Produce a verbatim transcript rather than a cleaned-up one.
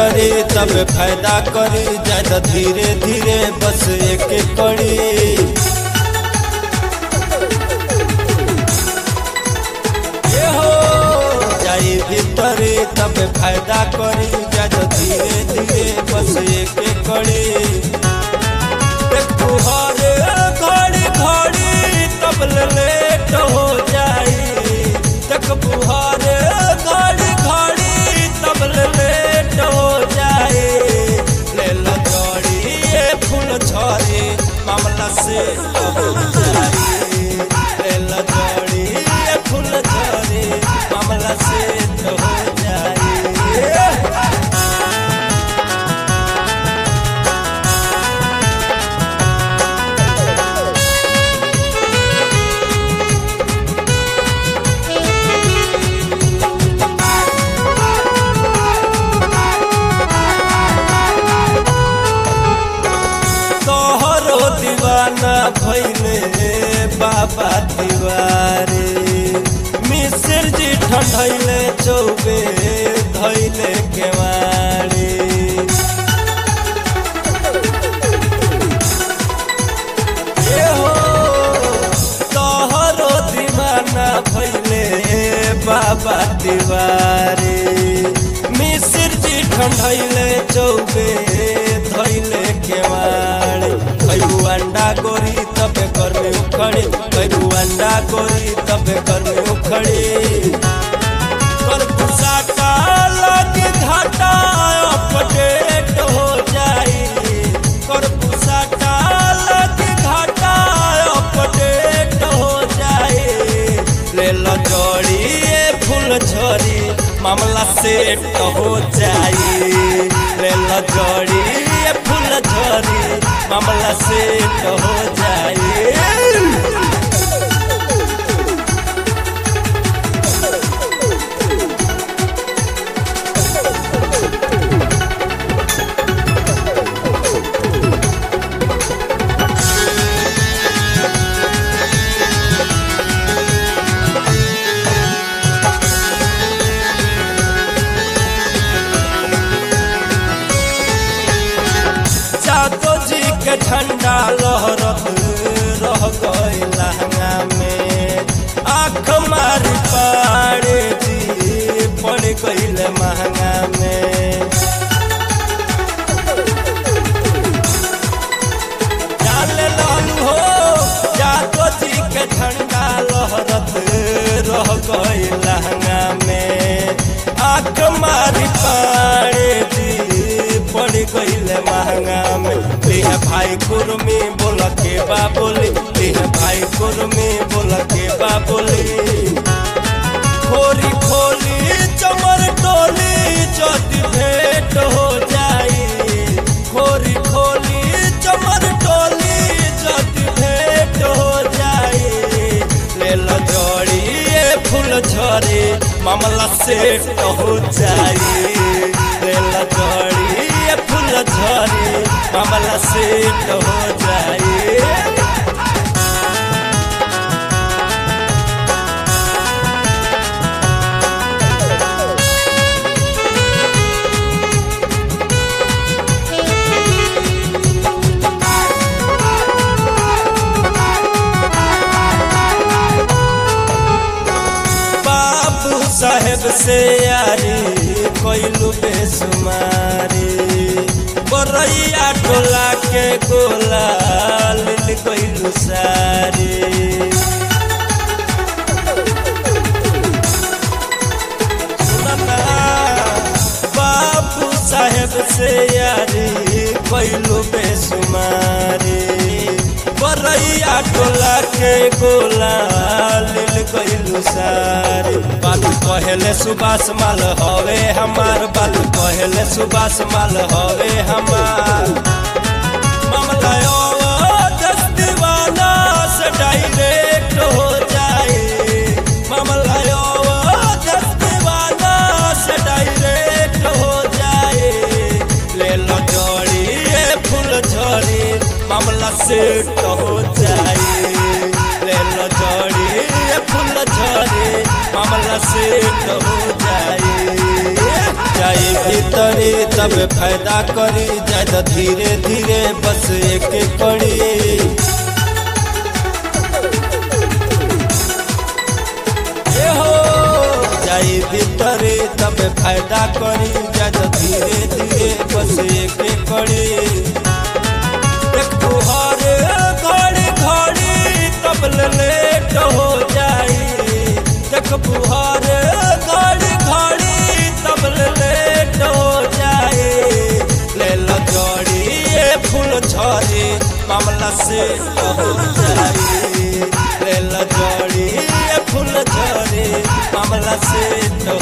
भीतरी तब फायदा करी, ज्यादा धीरे धीरे बस एक कड़ी। ये हो जाई भीतरी तब फायदा करी, ज्यादा धीरे धीरे बस एक कड़ी। तुहरे घड़ी घड़ी तब लेट हो जाई, तक बुहारे घड़ी घड़ी तब लेट हो जाए। ले लो जोड़ी ये फूल झरे मामला से हो जाए। ले लो जोड़ी ये फूल झरे मामला से हो जाए। दीवाना भैले बाबा दीवारे, मिश्र जी ठंडैले चौबे धैले केवाड़ी। ये हो तोहरो दीवाना भैले बाबा दीवारे, मिश्र जी ठंडैले चौबे धैले केवाड़ी। कैबू अंडा गोरी तबे कर में उखड़ी, कैबू अंडा गोरी तबे कर में उखड़ी। कर भूसा का लग घाटा अपडेट हो जाई, कर भूसा का लग घाटा अपडेट हो जाए। ले लो जोड़ी ये फूल झरी मामला सेट हो जाए। ले लो जोड़ी ये फूल झरी मामला सेट हो जाए। जादो जी के झंडा लहरत रह गई लहंगा में, आँख मारी पाड़े जी पड़ गई महंगा में। डाल लालू हो जादो जी के झंडा लहरत रह गई लहंगा में, आँख मारी पाड़े जी पड़ गई महंगा में। लिह भाई कुर्मी बोल के बाबोली, लिह भाई कुर्मी बोल के बाबोली। खोरी खोली चमर टोली चोटी भेंट हो जाई, खोरी खोली चमर टोली चोटी भेंट हो जाई। ले लो जोड़ी ये फूल झरे मामला सेट हो जाई। ले लो जोड़ी ये फूल झरे मामला सेट हो जाए। बाबू साहेब से यारी कोइलू बेसुमारी, बरैया टोला के गोला लिल कोइलू सारी। बाबू साहेब से यारी कोइलू बेसुमारी, बरैया टोला के गोला लिल कोइलू सारी। बात कहले सुबास माल हवे हमार, बात कहले सुबास माल हवे हमार। मामला दस दीवाना से डायरेक्ट हो जाए, मामला दस दीवाना से डायरेक्ट हो जाए। ले लो जोड़ी ये फूल झरी मामला सेट हो जाए। ले लो जोड़ी ये फूल झरी मामला सेट हो जाए। जाए भीतरी तब फायदा करी ज्यादा धीरे धीरे बस एक कड़ी जाई भीतरी तब फायदा करी ज्यादा धीरे धीरे बस एक कड़ी एक तुहार घड़ी घड़ी तब लेट हो जाई देख बुहार घड़ी घड़ी तब लेट हो जाए ले लो जोड़ी ये फूल झड़ी मामला से हो जाए ले लो जोड़ी ये फूल झड़ी मामला से हो